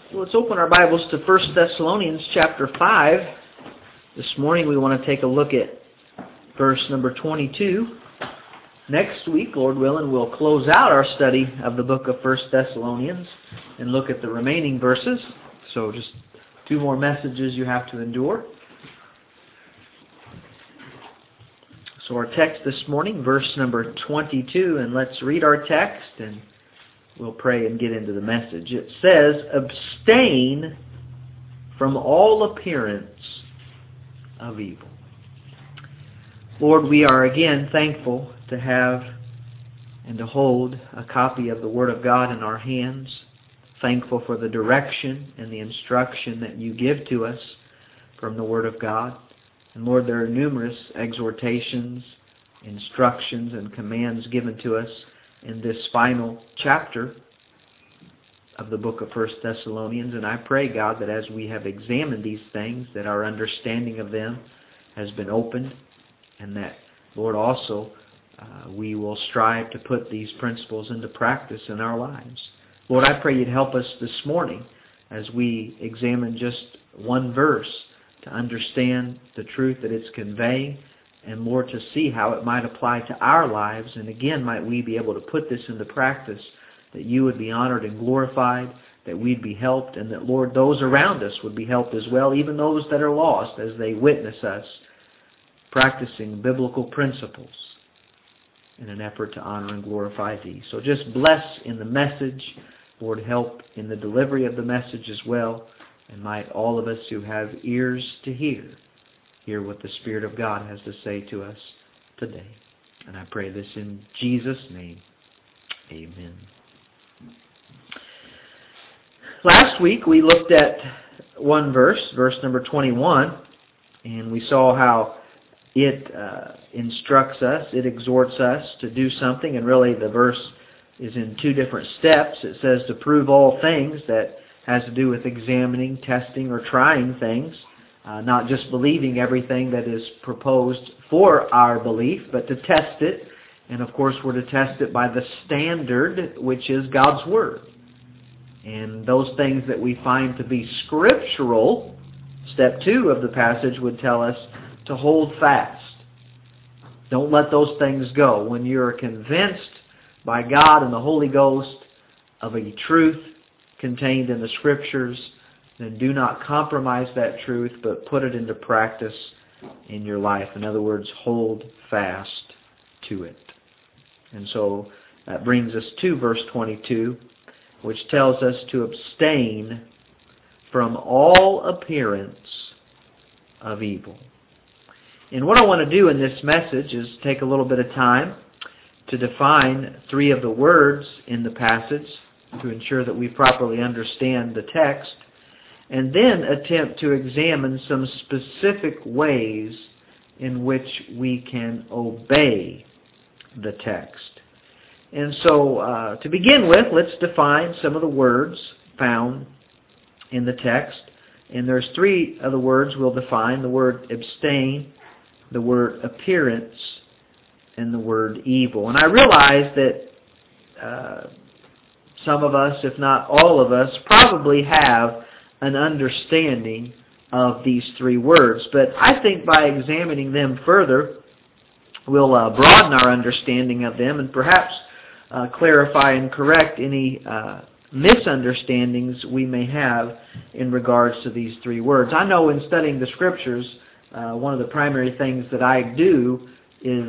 Well, let's open our Bibles to 1 Thessalonians chapter 5. This morning we want to take a look at verse number 22. Next week, Lord willing, we'll close out our study of the book of 1 Thessalonians and look at the remaining verses. So just two more messages you have to endure. So our text this morning, verse number 22, and let's read our text and we'll pray and get into the message. It says, abstain from all appearance of evil. Lord, we are again thankful to have and to hold a copy of the Word of God in our hands. Thankful for the direction and the instruction that you give to us from the Word of God. And Lord, there are numerous exhortations, instructions, and commands given to us in this final chapter of the book of 1 Thessalonians. And I pray, God, that as we have examined these things, that our understanding of them has been opened, and that, Lord, also we will strive to put these principles into practice in our lives. Lord, I pray you'd help us this morning as we examine just one verse to understand the truth that it's conveying, and more to see how it might apply to our lives. And again, might we be able to put this into practice, that you would be honored and glorified, that we'd be helped, and that, Lord, those around us would be helped as well, even those that are lost, as they witness us practicing biblical principles in an effort to honor and glorify thee. So just bless in the message. Lord, help in the delivery of the message as well. And might all of us who have ears to hear what the Spirit of God has to say to us today. And I pray this in Jesus' name. Amen. Last week we looked at one verse, verse number 21, and we saw how it instructs us, it exhorts us to do something, and really the verse is in two different steps. It says to prove all things, that has to do with examining, testing, or trying things. Not just believing everything that is proposed for our belief, but to test it. And of course we're to test it by the standard, which is God's Word. And those things that we find to be scriptural, step 2 of the passage would tell us to hold fast. Don't let those things go. When you're convinced by God and the Holy Ghost of a truth contained in the Scriptures, then do not compromise that truth, but put it into practice in your life. In other words, hold fast to it. And so that brings us to verse 22, which tells us to abstain from all appearance of evil. And what I want to do in this message is take a little bit of time to define 3 of the words in the passage to ensure that we properly understand the text, and then attempt to examine some specific ways in which we can obey the text. And so, to begin with, let's define some of the words found in the text. And there's 3 of the words we'll define: the word abstain, the word appearance, and the word evil. And I realize that some of us, if not all of us, probably have an understanding of these 3 words. But I think by examining them further, we'll broaden our understanding of them and perhaps clarify and correct any misunderstandings we may have in regards to these 3 words. I know in studying the Scriptures, one of the primary things that I do is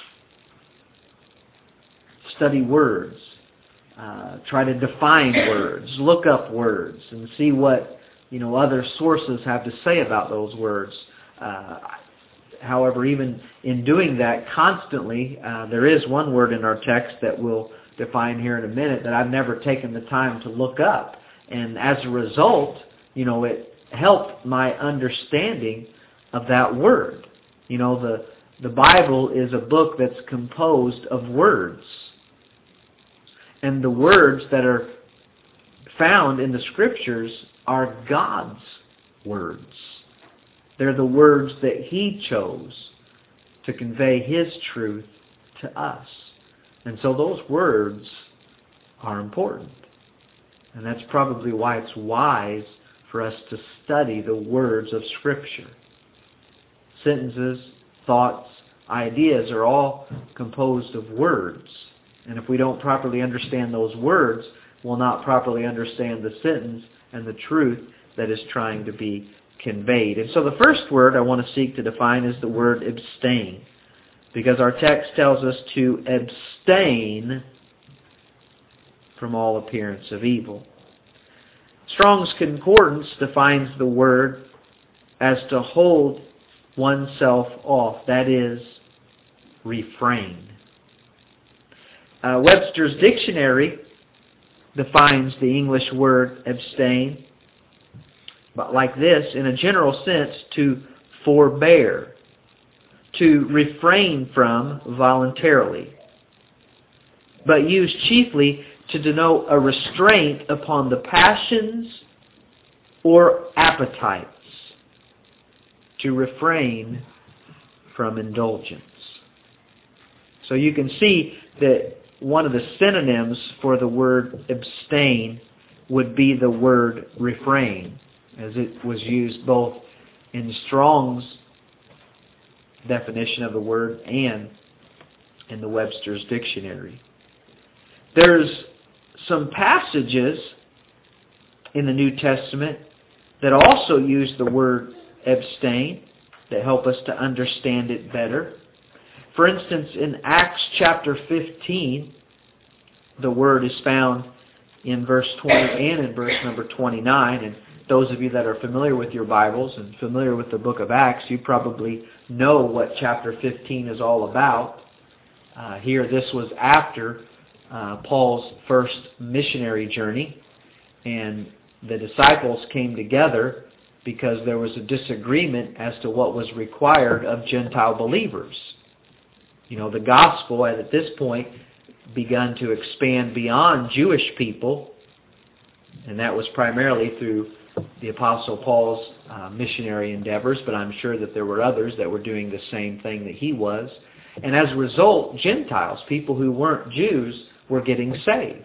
study words. Try to define words, look up words, and see what other sources have to say about those words. However, even in doing that constantly, there is one word in our text that we'll define here in a minute that I've never taken the time to look up. And as a result, it helped my understanding of that word. The Bible is a book that's composed of words. And the words that are found in the Scriptures are God's words. They're the words that He chose to convey His truth to us. And so those words are important. And that's probably why it's wise for us to study the words of Scripture. Sentences, thoughts, ideas are all composed of words. And if we don't properly understand those words, we'll not properly understand the sentence and the truth that is trying to be conveyed. And so the first word I want to seek to define is the word abstain. Because our text tells us to abstain from all appearance of evil. Strong's Concordance defines the word as to hold oneself off. That is, refrain. Webster's Dictionary defines the English word abstain but like this: in a general sense, to forbear, to refrain from voluntarily, but used chiefly to denote a restraint upon the passions or appetites, to refrain from indulgence. So you can see that one of the synonyms for the word abstain would be the word refrain, as it was used both in Strong's definition of the word and in the Webster's Dictionary. There's some passages in the New Testament that also use the word abstain that help us to understand it better. For instance, in Acts chapter 15, the word is found in verse 20 and in verse number 29. And those of you that are familiar with your Bibles and familiar with the book of Acts, you probably know what chapter 15 is all about. Here, this was after Paul's first missionary journey, and the disciples came together because there was a disagreement as to what was required of Gentile believers. You know, the gospel had at this point begun to expand beyond Jewish people, and that was primarily through the Apostle Paul's missionary endeavors, but I'm sure that there were others that were doing the same thing that he was. And as a result, Gentiles, people who weren't Jews, were getting saved.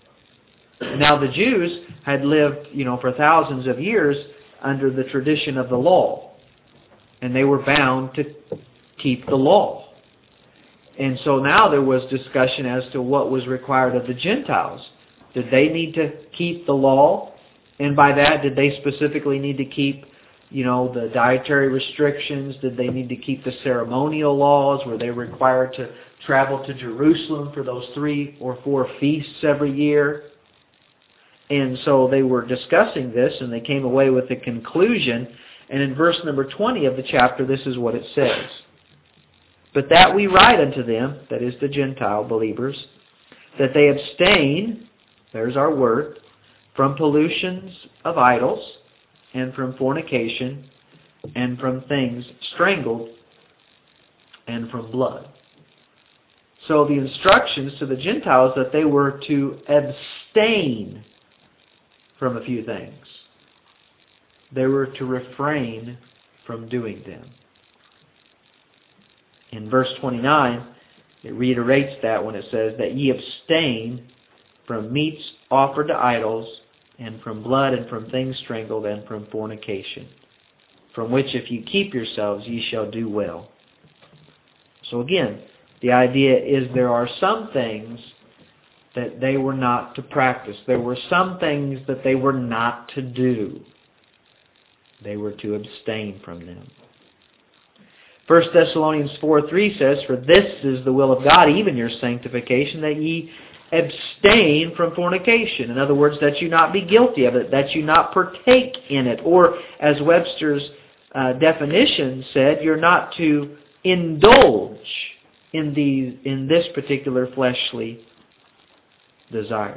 Now the Jews had lived, for thousands of years under the tradition of the law, and they were bound to keep the law. And so now there was discussion as to what was required of the Gentiles. Did they need to keep the law? And by that, did they specifically need to keep, the dietary restrictions? Did they need to keep the ceremonial laws? Were they required to travel to Jerusalem for those 3 or 4 feasts every year? And so they were discussing this, and they came away with a conclusion. And in verse number 20 of the chapter, this is what it says. But that we write unto them, that is the Gentile believers, that they abstain, there's our word, from pollutions of idols, and from fornication, and from things strangled, and from blood. So the instructions to the Gentiles that they were to abstain from a few things. They were to refrain from doing them. In verse 29, it reiterates that when it says that ye abstain from meats offered to idols, and from blood, and from things strangled, and from fornication, from which if ye keep yourselves, ye shall do well. So again, the idea is there are some things that they were not to practice. There were some things that they were not to do. They were to abstain from them. 1 Thessalonians 4:3 says, for this is the will of God, even your sanctification, that ye abstain from fornication. In other words, that you not be guilty of it, that you not partake in it. Or, as Webster's definition said, you're not to indulge in this particular fleshly desire.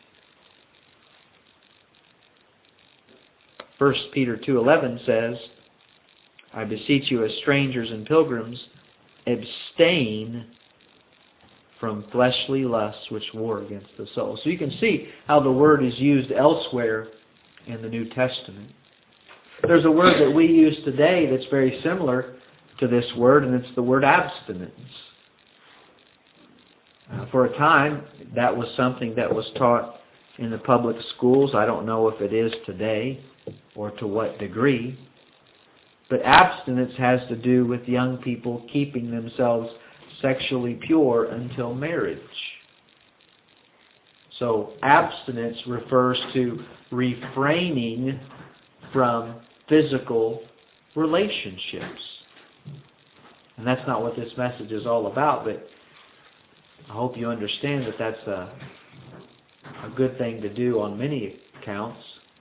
1 Peter 2:11 says, I beseech you as strangers and pilgrims, abstain from fleshly lusts which war against the soul. So you can see how the word is used elsewhere in the New Testament. There's a word that we use today that's very similar to this word, and it's the word abstinence. For a time, that was something that was taught in the public schools. I don't know if it is today or to what degree. But abstinence has to do with young people keeping themselves sexually pure until marriage. So abstinence refers to refraining from physical relationships. And that's not what this message is all about, but I hope you understand that that's a good thing to do on many accounts.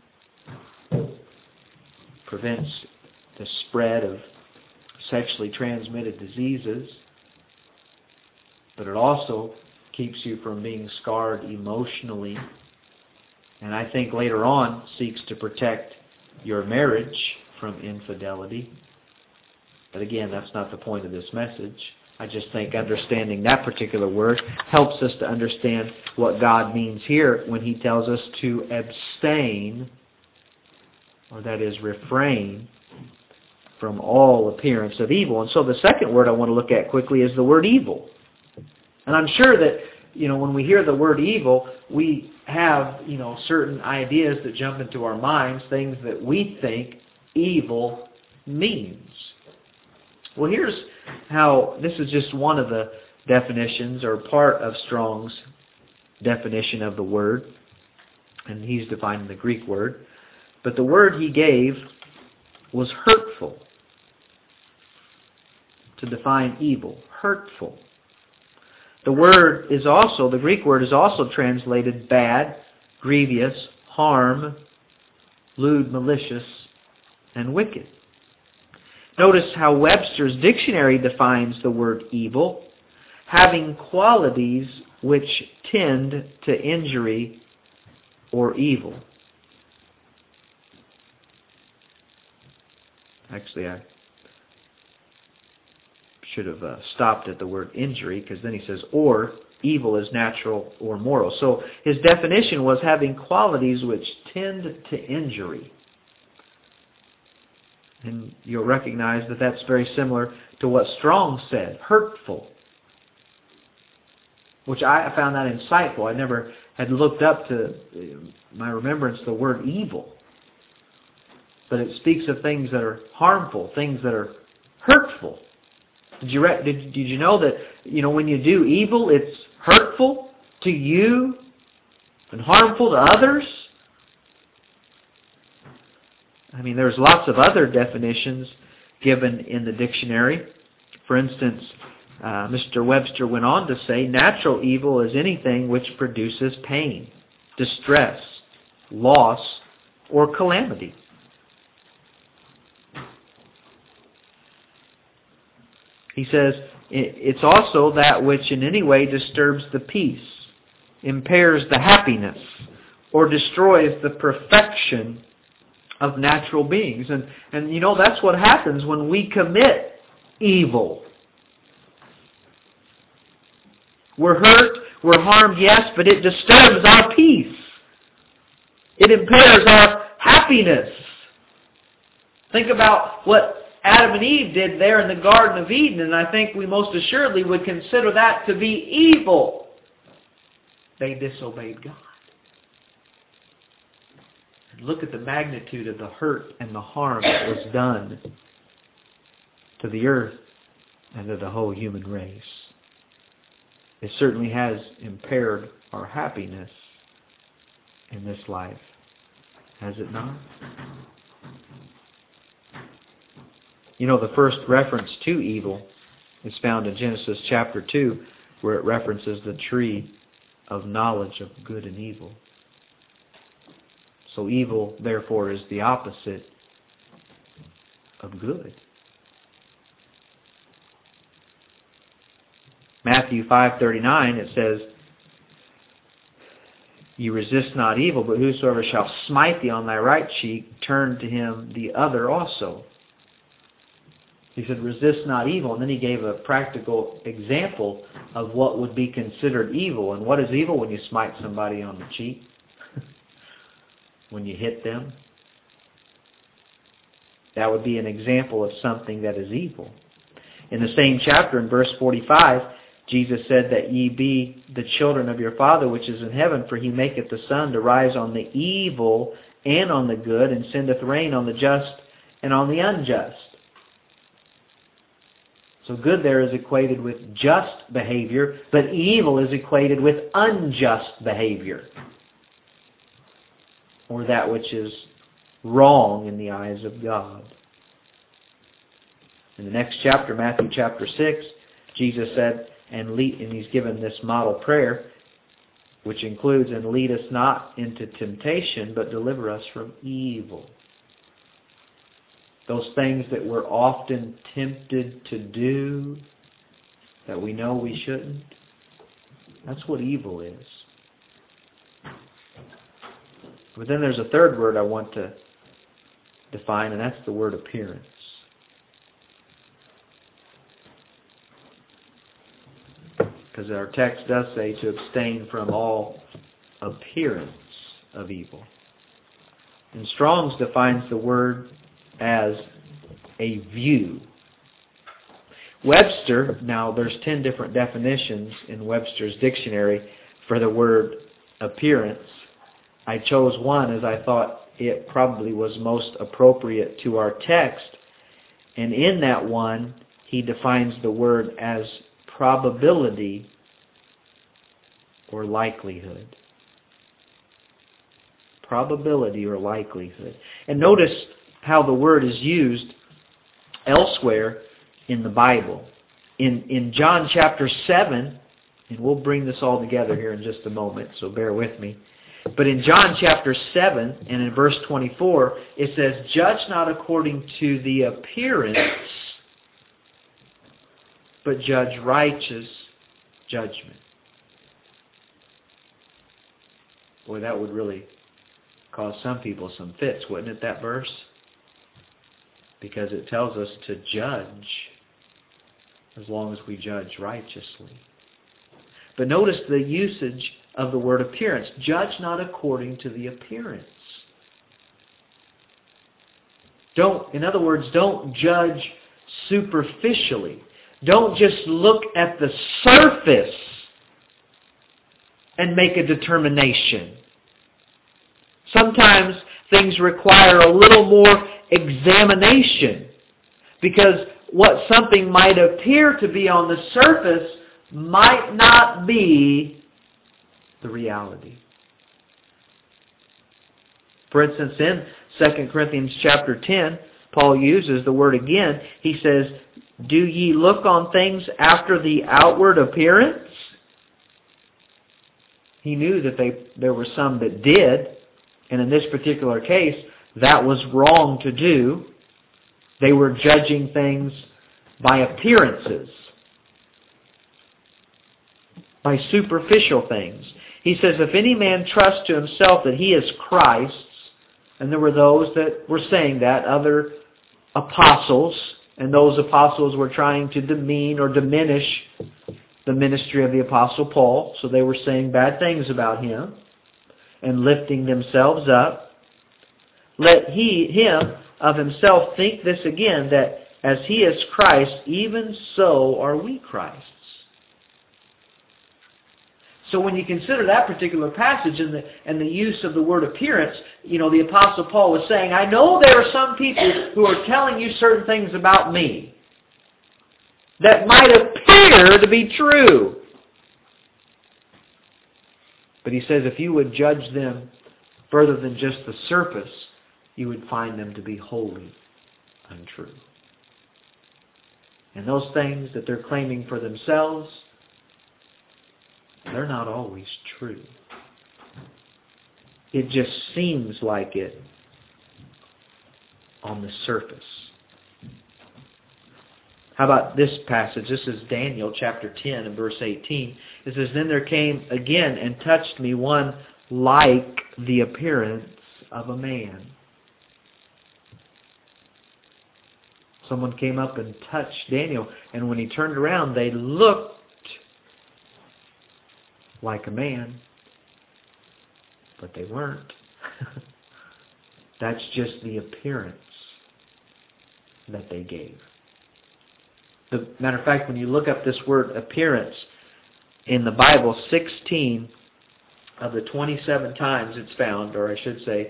Prevents the spread of sexually transmitted diseases, but it also keeps you from being scarred emotionally, and I think later on seeks to protect your marriage from infidelity. But again, that's not the point of this message. I just think understanding that particular word helps us to understand what God means here when He tells us to abstain, or that is refrain, from all appearance of evil. And so the second word I want to look at quickly is the word evil. And I'm sure that, when we hear the word evil, we have, certain ideas that jump into our minds, things that we think evil means. Well, here's how, this is just one of the definitions, or part of Strong's definition of the word, and he's defining the Greek word. But the word he gave was hurtful, to define evil. Hurtful. The Greek word is also translated bad, grievous, harm, lewd, malicious, and wicked. Notice how Webster's dictionary defines the word evil: having qualities which tend to injury or evil. Actually, I should have stopped at the word injury, because then he says, or evil is natural or moral. So his definition was having qualities which tend to injury. And you'll recognize that that's very similar to what Strong said, hurtful, which I found that insightful. I never had looked up to my remembrance the word evil. But it speaks of things that are harmful, things that are hurtful. Did you know that, when you do evil, it's hurtful to you and harmful to others? I mean, there's lots of other definitions given in the dictionary. For instance, Mr. Webster went on to say, natural evil is anything which produces pain, distress, loss, or calamity. He says, it's also that which in any way disturbs the peace, impairs the happiness, or destroys the perfection of natural beings. And that's what happens when we commit evil. We're hurt, we're harmed, yes, but it disturbs our peace. It impairs our happiness. Think about what Adam and Eve did there in the Garden of Eden, and I think we most assuredly would consider that to be evil. They disobeyed God. And look at the magnitude of the hurt and the harm that was done to the earth and to the whole human race. It certainly has impaired our happiness in this life, has it not? The first reference to evil is found in Genesis chapter 2, where it references the tree of knowledge of good and evil. So evil, therefore, is the opposite of good. Matthew 5:39, it says, "You resist not evil, but whosoever shall smite thee on thy right cheek, turn to him the other also." He said, resist not evil. And then he gave a practical example of what would be considered evil. And what is evil? When you smite somebody on the cheek. When you hit them. That would be an example of something that is evil. In the same chapter, in verse 45, Jesus said that ye be the children of your Father which is in heaven, for He maketh the sun to rise on the evil and on the good, and sendeth rain on the just and on the unjust. So good there is equated with just behavior, but evil is equated with unjust behavior, or that which is wrong in the eyes of God. In the next chapter, Matthew chapter 6, Jesus said, and He's given this model prayer, which includes, and lead us not into temptation, but deliver us from evil. Those things that we're often tempted to do, that we know we shouldn't, that's what evil is. But then there's a third word I want to define, and that's the word appearance. Because our text does say to abstain from all appearance of evil. And Strong's defines the word as a view. Webster, now there's 10 different definitions in Webster's dictionary for the word appearance. I chose one as I thought it probably was most appropriate to our text. And in that one, he defines the word as probability or likelihood. Probability or likelihood. And notice how the word is used elsewhere in the Bible. In John chapter 7, and we'll bring this all together here in just a moment, so bear with me. But in John chapter 7 and in verse 24, it says, judge not according to the appearance, but judge righteous judgment. Boy, that would really cause some people some fits, wouldn't it, that verse? Because it tells us to judge as long as we judge righteously. But notice the usage of the word appearance. Judge not according to the appearance. In other words, don't judge superficially. Don't just look at the surface and make a determination. Sometimes things require a little more examination, because what something might appear to be on the surface might not be the reality. For instance, in 2 Corinthians chapter 10, Paul uses the word again. He says, do ye look on things after the outward appearance? He knew that there were some that did, and in this particular case, that was wrong to do. They were judging things by appearances, by superficial things. He says, if any man trust to himself that he is Christ's, and there were those that were saying that, other apostles, and those apostles were trying to demean or diminish the ministry of the Apostle Paul, so they were saying bad things about him and lifting themselves up. Let him of himself think this again, that as he is Christ, even so are we Christ's. So when you consider that particular passage and the use of the word appearance, the Apostle Paul was saying, I know there are some people who are telling you certain things about me that might appear to be true. But he says if you would judge them further than just the surface, you would find them to be wholly untrue. And those things that they're claiming for themselves, they're not always true. It just seems like it on the surface. How about this passage? This is Daniel chapter 10 and verse 18. It says, then there came again and touched me one like the appearance of a man. Someone came up and touched Daniel, and when he turned around, they looked like a man, but they weren't. That's just the appearance that they gave. Matter of fact, when you look up this word appearance in the Bible, 16 of the 27 times it's found, or I should say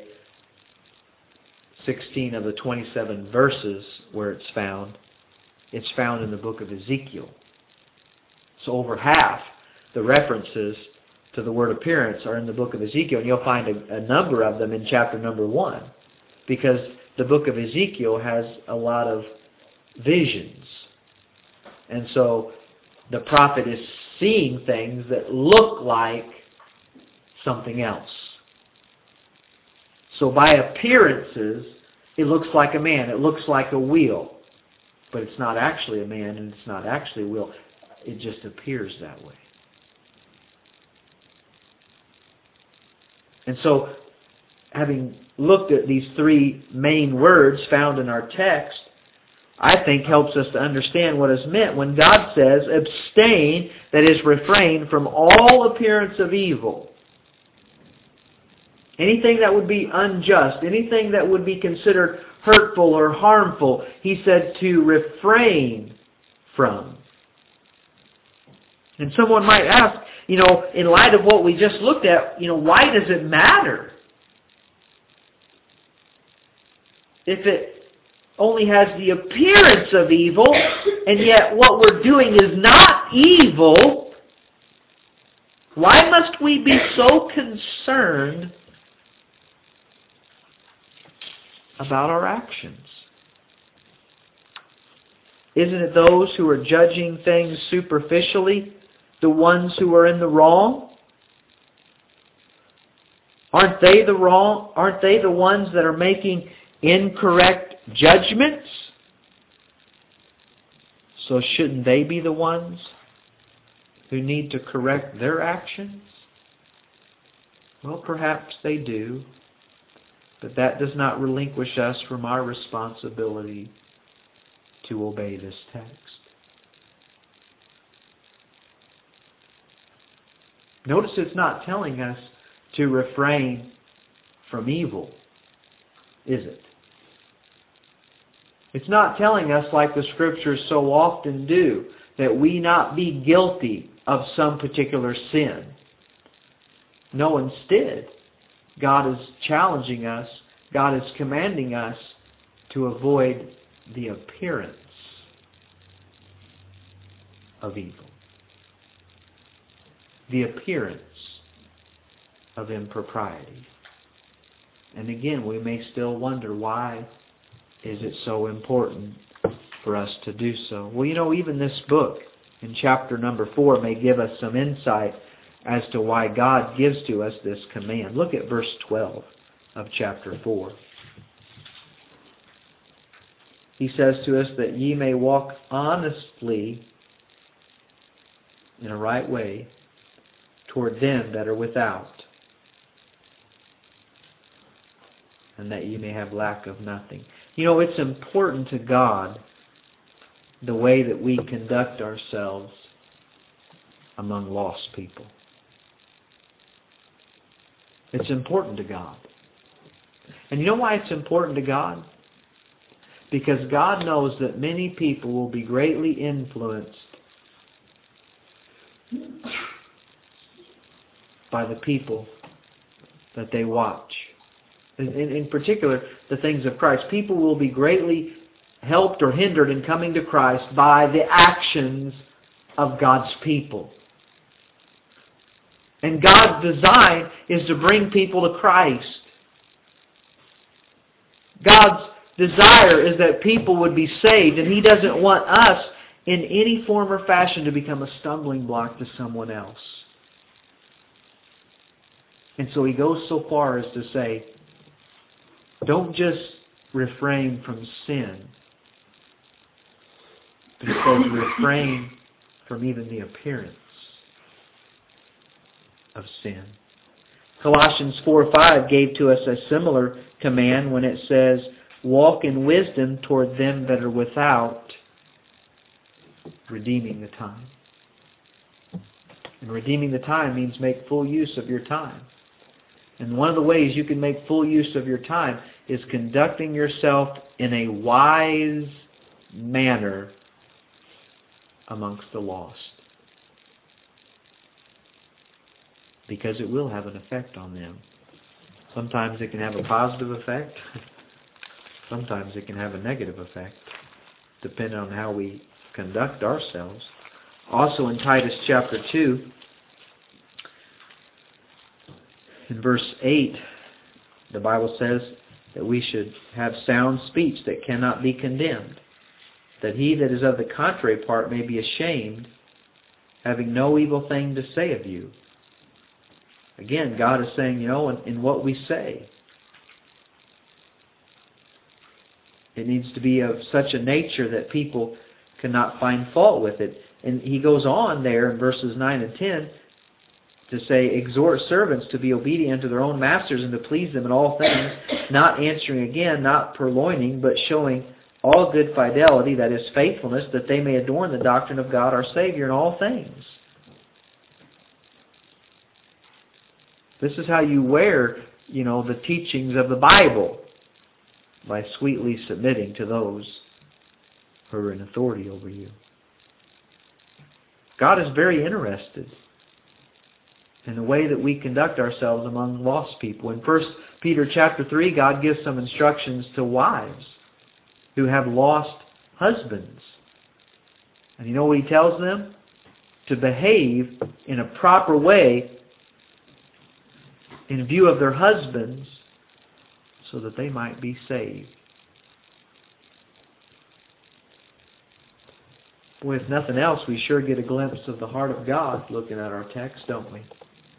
16 of the 27 verses where it's found in the book of Ezekiel. So over half the references to the word appearance are in the book of Ezekiel, and you'll find a number of them in chapter number 1, because the book of Ezekiel has a lot of visions. And so the prophet is seeing things that look like something else. So by appearances, it looks like a man. It looks like a wheel. But it's not actually a man, and it's not actually a wheel. It just appears that way. And so, having looked at these three main words found in our text, I think helps us to understand what is meant when God says, abstain, that is, refrain from all appearance of evil. Anything that would be unjust, anything that would be considered hurtful or harmful, He said to refrain from. And someone might ask, in light of what we just looked at, why does it matter? If it only has the appearance of evil, and yet what we're doing is not evil, why must we be so concerned about our actions? Isn't it those who are judging things superficially, the ones who are in the wrong? Aren't they the wrong? Aren't they the ones that are making incorrect judgments? So shouldn't they be the ones who need to correct their actions? Well, perhaps they do, but that does not relinquish us from our responsibility to obey this text. Notice it's not telling us to refrain from evil, is it? It's not telling us, like the Scriptures so often do, that we not be guilty of some particular sin. No, instead, God is challenging us, God is commanding us to avoid the appearance of evil. The appearance of impropriety. And again, we may still wonder, why is it so important for us to do so? Well, even this book in chapter number 4 may give us some insight as to why God gives to us this command. Look at verse 12 of chapter 4. He says to us that ye may walk honestly in a right way toward them that are without, and that ye may have lack of nothing. It's important to God the way that we conduct ourselves among lost people. It's important to God. And you know why it's important to God? Because God knows that many people will be greatly influenced by the people that they watch. In particular, the things of Christ. People will be greatly helped or hindered in coming to Christ by the actions of God's people. And God's design is to bring people to Christ. God's desire is that people would be saved, and He doesn't want us in any form or fashion to become a stumbling block to someone else. And so He goes so far as to say, don't just refrain from sin, but He says refrain from even the appearance of sin. Colossians 4:5 gave to us a similar command when it says, walk in wisdom toward them that are without, redeeming the time. And redeeming the time means make full use of your time. And one of the ways you can make full use of your time is conducting yourself in a wise manner amongst the lost. Because it will have an effect on them. Sometimes it can have a positive effect. Sometimes it can have a negative effect, depending on how we conduct ourselves. Also in Titus chapter 2, in verse 8, the Bible says that we should have sound speech that cannot be condemned, that he that is of the contrary part may be ashamed, having no evil thing to say of you. Again, God is saying, in what we say, it needs to be of such a nature that people cannot find fault with it. And he goes on there in verses 9 and 10 to say, exhort servants to be obedient to their own masters and to please them in all things, not answering again, not purloining, but showing all good fidelity, that is faithfulness, that they may adorn the doctrine of God our Savior in all things. This is how you wear, the teachings of the Bible, by sweetly submitting to those who are in authority over you. God is very interested in the way that we conduct ourselves among lost people. In 1 Peter chapter 3, God gives some instructions to wives who have lost husbands. And you know what he tells them? To behave in a proper way in view of their husbands so that they might be saved. Boy, if nothing else, we sure get a glimpse of the heart of God looking at our text, don't we?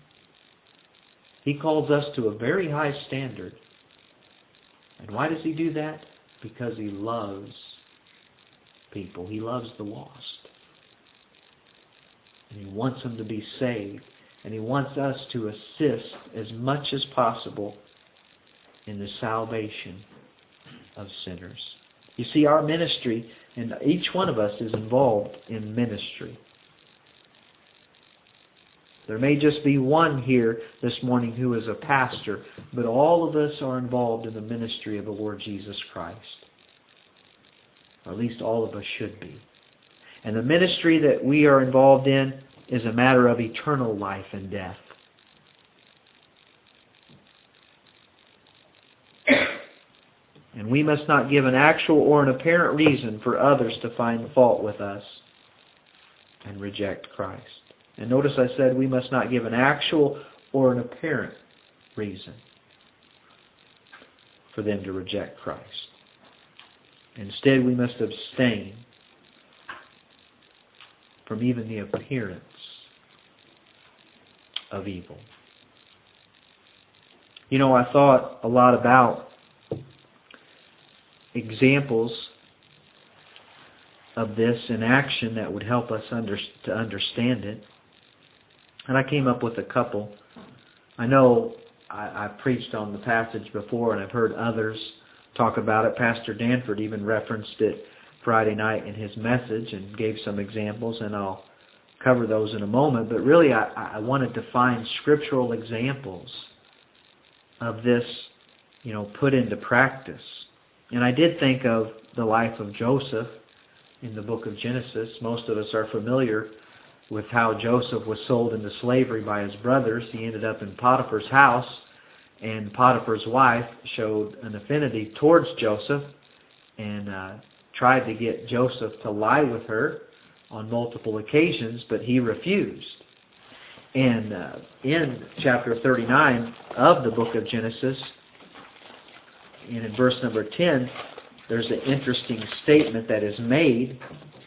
He calls us to a very high standard. And why does he do that? Because he loves people. He loves the lost. And he wants them to be saved. And he wants us to assist as much as possible in the salvation of sinners. You see, our ministry, and each one of us is involved in ministry. There may just be one here this morning who is a pastor, but all of us are involved in the ministry of the Lord Jesus Christ. Or at least all of us should be. And the ministry that we are involved in is a matter of eternal life and death. And we must not give an actual or an apparent reason for others to find fault with us and reject Christ. And notice I said we must not give an actual or an apparent reason for them to reject Christ. Instead, we must abstain from even the appearance of evil. I thought a lot about examples of this in action that would help us to understand it. And I came up with a couple. I know I preached on the passage before, and I've heard others talk about it. Pastor Danford even referenced it Friday night in his message and gave some examples, and I'll cover those in a moment. But really, I wanted to find scriptural examples of this, put into practice. And I did think of the life of Joseph in the book of Genesis. Most of us are familiar with how Joseph was sold into slavery by his brothers. He ended up in Potiphar's house, and Potiphar's wife showed an affinity towards Joseph and tried to get Joseph to lie with her on multiple occasions, but he refused. And in chapter 39 of the book of Genesis, and in verse number 10, there's an interesting statement that is made.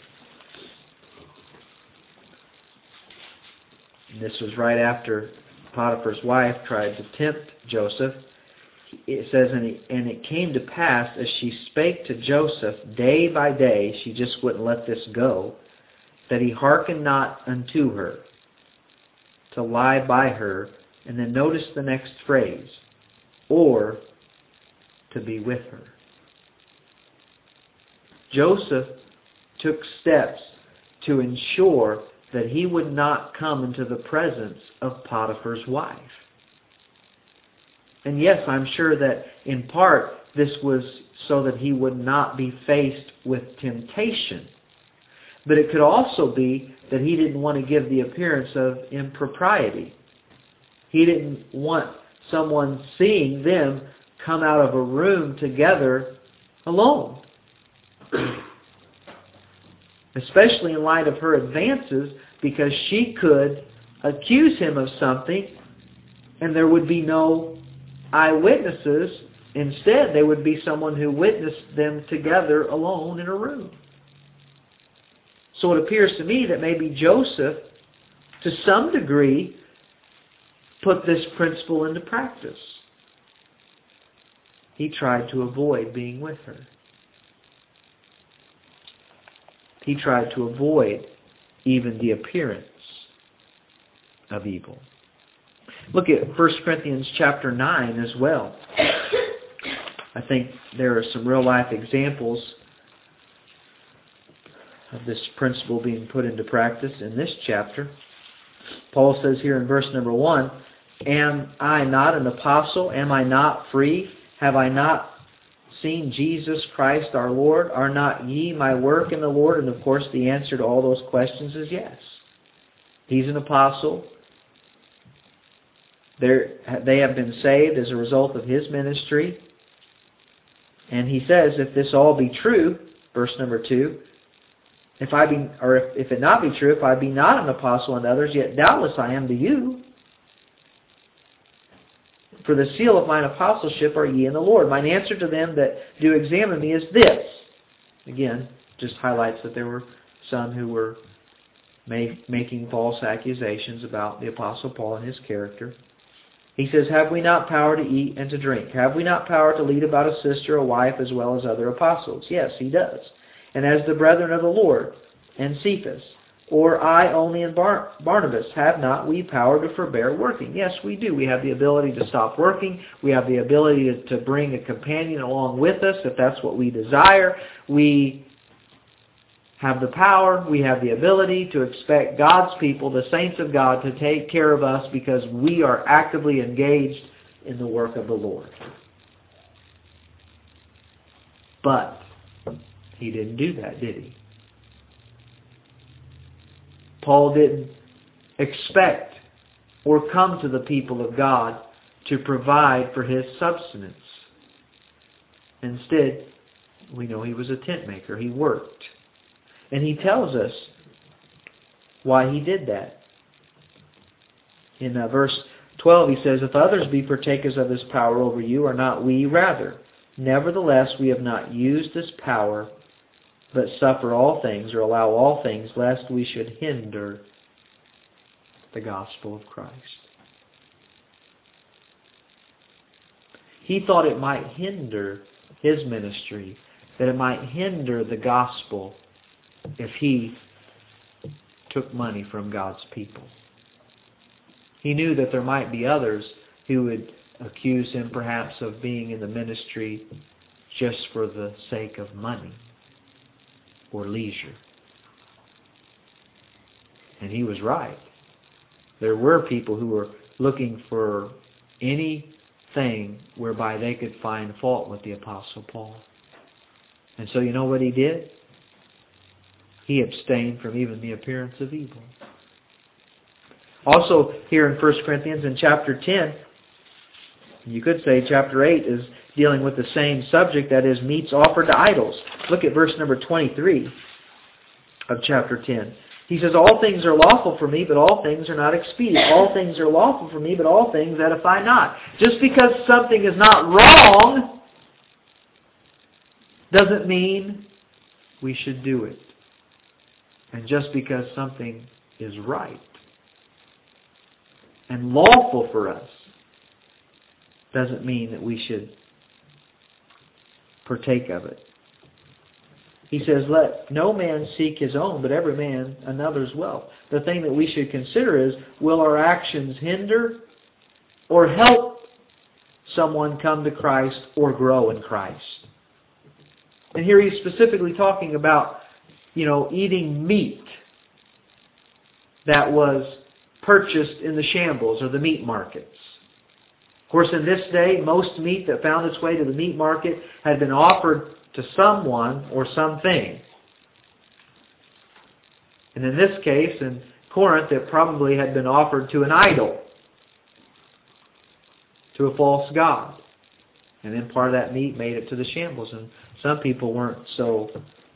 And this was right after Potiphar's wife tried to tempt Joseph. It says, and it came to pass as she spake to Joseph day by day, she just wouldn't let this go, that he hearkened not unto her to lie by her. And then notice the next phrase, or to be with her. Joseph took steps to ensure that he would not come into the presence of Potiphar's wife. And yes, I'm sure that in part this was so that he would not be faced with temptation. But it could also be that he didn't want to give the appearance of impropriety. He didn't want someone seeing them come out of a room together alone. Especially in light of her advances, because she could accuse him of something and there would be no eyewitnesses. Instead, there would be someone who witnessed them together alone in a room. So it appears to me that maybe Joseph, to some degree, put this principle into practice. He tried to avoid being with her. He tried to avoid even the appearance of evil. Look at 1 Corinthians chapter 9 as well. I think there are some real-life examples of this principle being put into practice in this chapter. Paul says here in verse number 1, "Am I not an apostle? Am I not free? Have I not seen Jesus Christ our Lord? Are not ye my work in the Lord?" And of course the answer to all those questions is yes. He's an apostle. They have been saved as a result of his ministry. And he says, if this all be true, verse number 2, if it not be true, if I be not an apostle unto others, yet doubtless I am to you. For the seal of mine apostleship are ye in the Lord. Mine answer to them that do examine me is this. Again, just highlights that there were some who were making false accusations about the Apostle Paul and his character. He says, have we not power to eat and to drink? Have we not power to lead about a sister, a wife, as well as other apostles? Yes, he does. And as the brethren of the Lord, and Cephas, or I only and Barnabas, have not we power to forbear working? Yes, we do. We have the ability to stop working. We have the ability to bring a companion along with us if that's what we desire. We have the power, we have the ability to expect God's people, the saints of God, to take care of us because we are actively engaged in the work of the Lord. But he didn't do that, did he? Paul didn't expect or come to the people of God to provide for his subsistence. Instead, we know he was a tent maker. He worked. And he tells us why he did that. In verse 12 he says, if others be partakers of this power over you, are not we rather? Nevertheless, we have not used this power, but suffer all things, or allow all things, lest we should hinder the gospel of Christ. He thought it might hinder his ministry, that it might hinder the gospel if he took money from God's people. He knew that there might be others who would accuse him perhaps of being in the ministry just for the sake of money or leisure. And he was right. There were people who were looking for anything whereby they could find fault with the Apostle Paul. And so you know what he did? He abstained from even the appearance of evil. Also, here in 1 Corinthians in chapter 10, you could say chapter 8 is dealing with the same subject, that is, meats offered to idols. Look at verse number 23 of chapter 10. He says, all things are lawful for me, but all things are not expedient. All things are lawful for me, but all things edify not. Just because something is not wrong doesn't mean we should do it. And just because something is right and lawful for us doesn't mean that we should partake of it. He says, let no man seek his own, but every man another's wealth. The thing that we should consider is, will our actions hinder or help someone come to Christ or grow in Christ? And here he's specifically talking about, eating meat that was purchased in the shambles or the meat markets. Of course, in this day, most meat that found its way to the meat market had been offered to someone or something. And in this case, in Corinth, it probably had been offered to an idol, to a false god. And then part of that meat made it to the shambles. And some people weren't so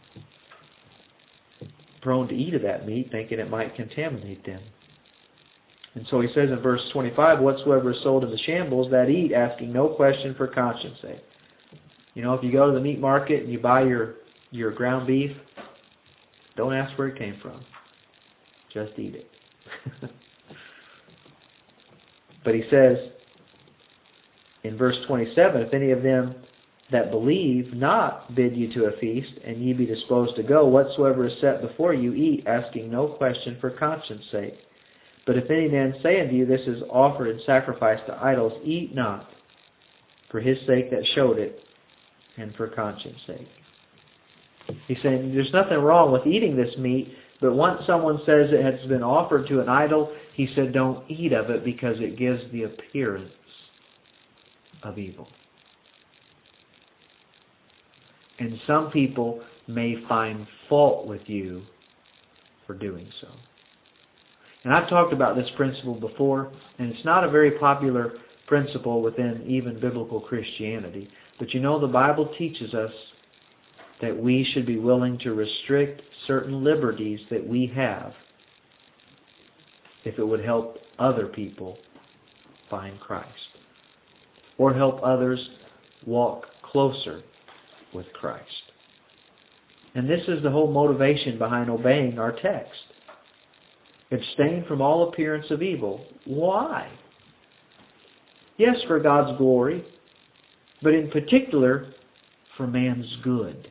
prone to eat of that meat, thinking it might contaminate them. And so he says in verse 25, whatsoever is sold in the shambles, that eat, asking no question for conscience sake. You know, if you go to the meat market and you buy your ground beef, don't ask where it came from. Just eat it. But he says in verse 27, if any of them that believe not bid you to a feast, and ye be disposed to go, whatsoever is set before you, eat, asking no question for conscience sake. But if any man say unto you, this is offered in sacrifice to idols, eat not, for his sake that showed it, and for conscience sake. He's saying there's nothing wrong with eating this meat, but once someone says it has been offered to an idol, he said don't eat of it because it gives the appearance of evil. And some people may find fault with you for doing so. And I've talked about this principle before, and it's not a very popular principle within even biblical Christianity. But you know, the Bible teaches us that we should be willing to restrict certain liberties that we have if it would help other people find Christ, or help others walk closer with Christ. And this is the whole motivation behind obeying our text. Abstain from all appearance of evil. Why? Yes, for God's glory, but in particular for man's good,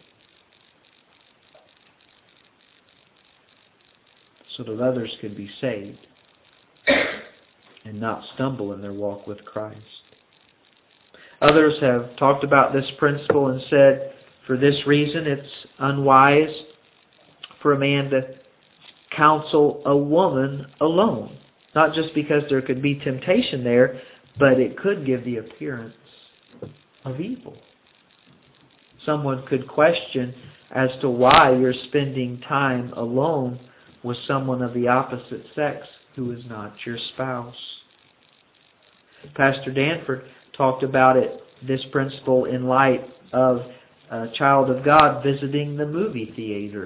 so that others can be saved and not stumble in their walk with Christ. Others have talked about this principle and said, for this reason, it's unwise for a man to counsel a woman alone. Not just because there could be temptation there, but it could give the appearance of evil. Someone could question as to why you're spending time alone with someone of the opposite sex who is not your spouse. Pastor Danford talked about this principle in light of a child of God visiting the movie theater.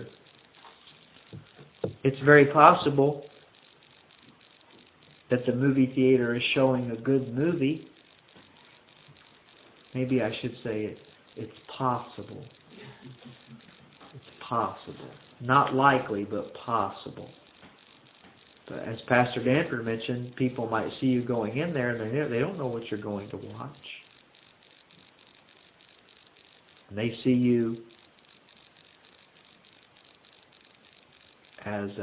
It's very possible that the movie theater is showing a good movie. Maybe I should say it's possible. It's possible. Not likely, but possible. But as Pastor Danford mentioned, people might see you going in there and they don't know what you're going to watch. And they see you as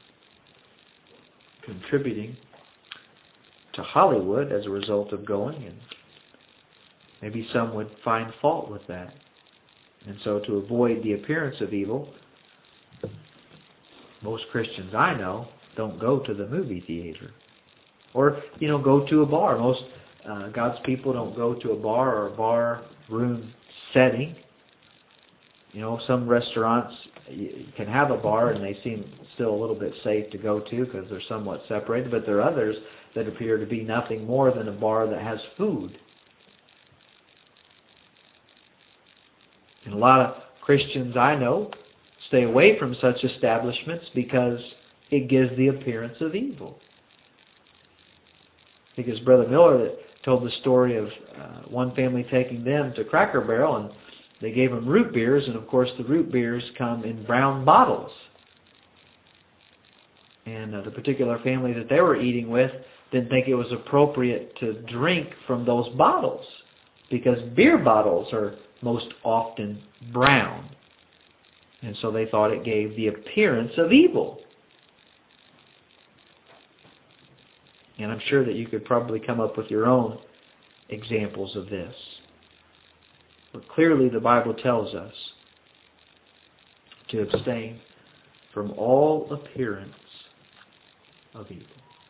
contributing to Hollywood as a result of going, and maybe some would find fault with that. And so to avoid the appearance of evil, most Christians I know don't go to the movie theater. Or, go to a bar. Most God's people don't go to a bar or a bar room setting. Some restaurants can have a bar and they seem still a little bit safe to go to because they're somewhat separated, but there are others that appear to be nothing more than a bar that has food. And a lot of Christians I know stay away from such establishments because it gives the appearance of evil. I think it's Brother Miller that told the story of one family taking them to Cracker Barrel, and they gave them root beers, and of course the root beers come in brown bottles. And the particular family that they were eating with didn't think it was appropriate to drink from those bottles because beer bottles are most often brown. And so they thought it gave the appearance of evil. And I'm sure that you could probably come up with your own examples of this. But clearly the Bible tells us to abstain from all appearance of evil.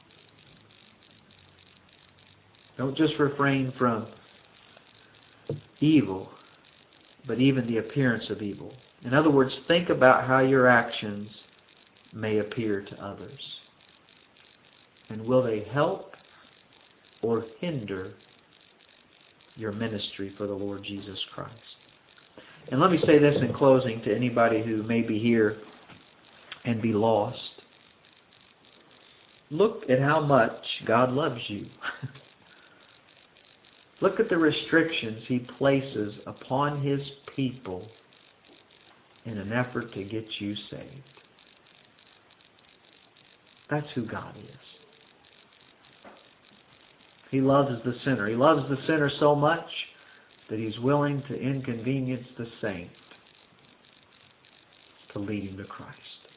Don't just refrain from evil, but even the appearance of evil. In other words, think about how your actions may appear to others? And will they help or hinder your ministry for the Lord Jesus Christ? And let me say this in closing to anybody who may be here and be lost. Look at how much God loves you. Look at the restrictions He places upon His people in an effort to get you saved. That's who God is. He loves the sinner. He loves the sinner so much that He's willing to inconvenience the saint to lead him to Christ.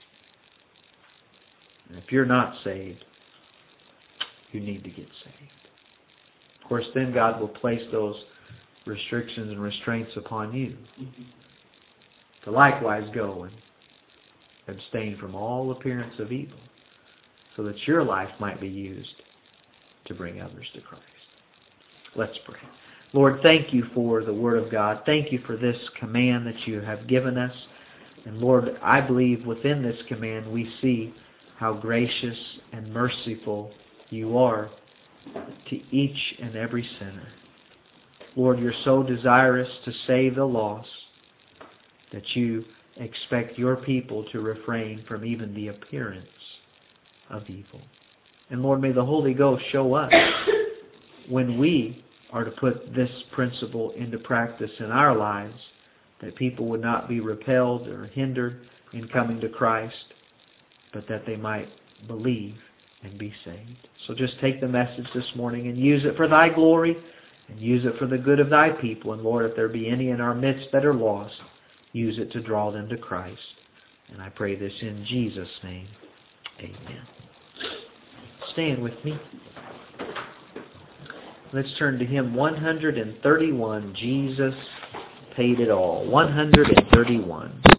And if you're not saved, you need to get saved. Of course, then God will place those restrictions and restraints upon you to likewise go and abstain from all appearance of evil, so that your life might be used to bring others to Christ. Let's pray. Lord, thank You for the Word of God. Thank You for this command that You have given us. And Lord, I believe within this command we see how gracious and merciful You are to each and every sinner. Lord, You're so desirous to save the lost that You expect Your people to refrain from even the appearance of evil. And Lord, may the Holy Ghost show us when we are to put this principle into practice in our lives, that people would not be repelled or hindered in coming to Christ, but that they might believe and be saved. So just take the message this morning and use it for Thy glory and use it for the good of Thy people. And Lord, if there be any in our midst that are lost, use it to draw them to Christ. And I pray this in Jesus' name. Amen. Stand with me. Let's turn to hymn 131, Jesus Paid It All. 131.